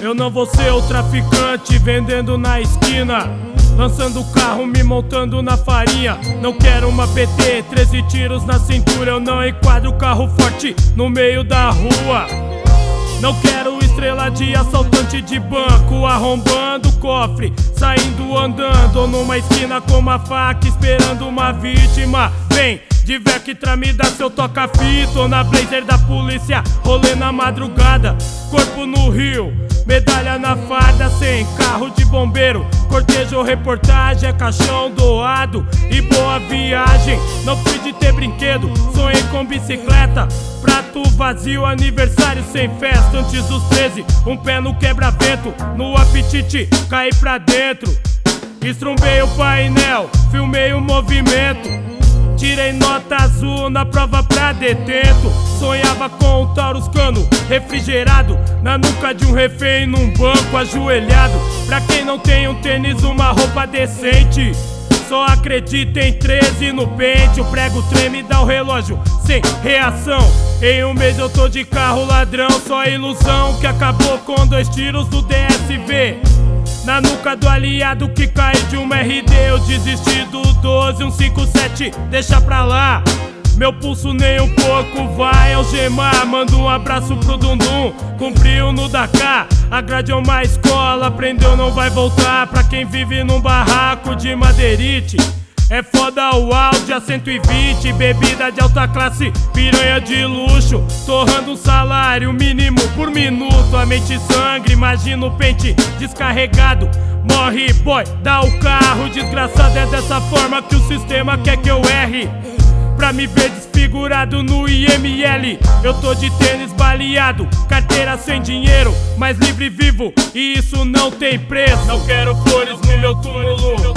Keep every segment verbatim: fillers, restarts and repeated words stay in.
Eu não vou ser o traficante vendendo na esquina, lançando o carro, me montando na farinha. Não quero uma P T, treze tiros na cintura. Eu não enquadro o carro forte no meio da rua. Não quero estrela de assaltante de banco, arrombando o cofre, saindo andando, ou numa esquina com uma faca esperando uma vítima. Vem de Vectra, me dá seu toca-fita, ou na blazer da polícia, rolê na madrugada, corpo no rio, medalha na farda, sem carro de bombeiro, cortejo, reportagem, é caixão doado e boa viagem. Não fui de ter brinquedo, sonhei com bicicleta, prato vazio, aniversário sem festa. Antes dos treze, um pé no quebra-vento, no apetite, caí pra dentro. Estrumbei o painel, filmei o movimento, tirei nota azul na prova pra detento. Sonhava com um Taurus cano refrigerado na nuca de um refém num banco ajoelhado. Pra quem não tem um tênis, uma roupa decente, só acredita em treze no pente. O prego treme, dá o relógio sem reação. Em um mês eu tô de carro ladrão, só ilusão que acabou com dois tiros do D S V na nuca do aliado que cai de uma R D. Eu desisti do doze, um cinco sete, deixa pra lá. Meu pulso nem um pouco vai algemar. Manda um abraço pro Dundum, cumpriu no Dakar. A grade é uma escola, aprendeu não vai voltar. Pra quem vive num barraco de madeirite, é foda o áudio a cento e vinte, bebida de alta classe, piranha de luxo, torrando um salário mínimo por minuto. A mente sangra, imagina o pente descarregado. Morre boy, dá o carro, desgraçado, é dessa forma que o sistema quer que eu erre. Pra me ver desfigurado no I M L, eu tô de tênis baleado, carteira sem dinheiro, mas livre vivo, e isso não tem preço. Não quero flores no meu túmulo,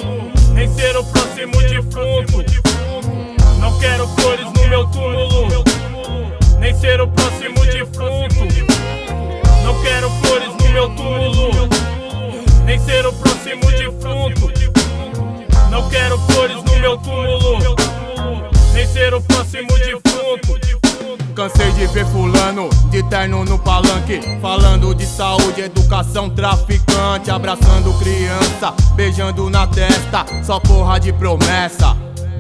nem ser o próximo defunto. Não quero flores no meu túmulo, nem ser o próximo defunto. Não quero flores no meu túmulo, nem ser o próximo defunto. Não quero flores no meu túmulo, nem ser o próximo defunto. Cansei de ver fulano de terno no palanque, falando de saúde, educação, traficante, abraçando criança, beijando na testa, só porra de promessa.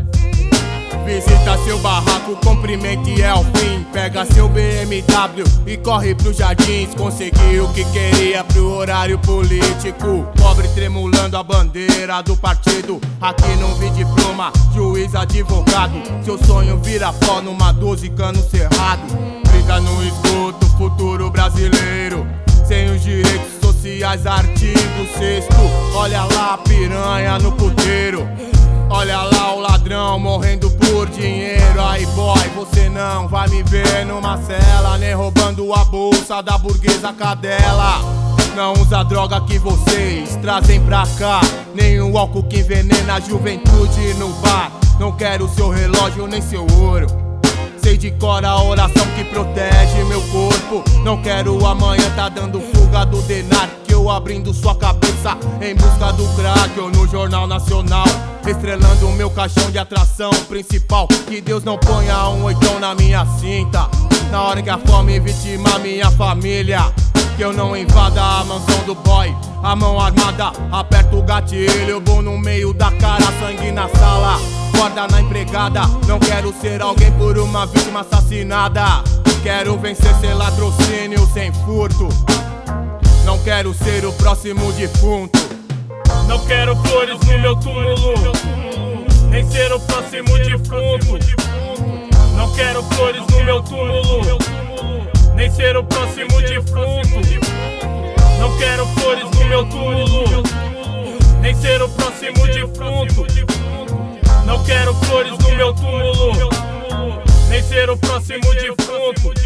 Visita seu barraco, cumprimente é o fim. Pega seu B M W e corre pros jardins. Conseguiu o que queria pro horário político. Pobre tremulando a bandeira do partido. Aqui não vi diploma, juiz, advogado. Seu sonho vira pó numa doze cano cerrado. Briga no esgoto, futuro brasileiro, sem os direitos sociais, artigo sexto. Olha lá a piranha no puteiro, olha lá o ladrão morrendo por dinheiro. Aí boy, você não vai me ver numa cela, nem roubando a bolsa da burguesa cadela. Não usa a droga que vocês trazem pra cá, nem o álcool que envenena a juventude no bar. Não quero seu relógio nem seu ouro, sei de cor a oração que protege meu corpo. Não quero amanhã tá dando fuga do denar, que eu abrindo sua cabeça em busca do crack. Ou no Jornal Nacional, estrelando o meu caixão de atração principal. Que Deus não ponha um oitão na minha cinta, na hora que a fome vitima minha família. Que eu não invada a mansão do boy, a mão armada, aperto o gatilho, bom no meio da cara, sangue na sala, guarda na empregada. Não quero ser alguém por uma vítima assassinada, quero vencer sem latrocínio, sem furto. Não quero ser o próximo defunto. Não quero flores no meu túmulo, nem ser o próximo defunto. Não quero flores no meu túmulo, nem ser o próximo defunto. Não quero flores no meu túmulo, nem ser o próximo defunto. Não quero flores no meu túmulo, nem ser o próximo defunto.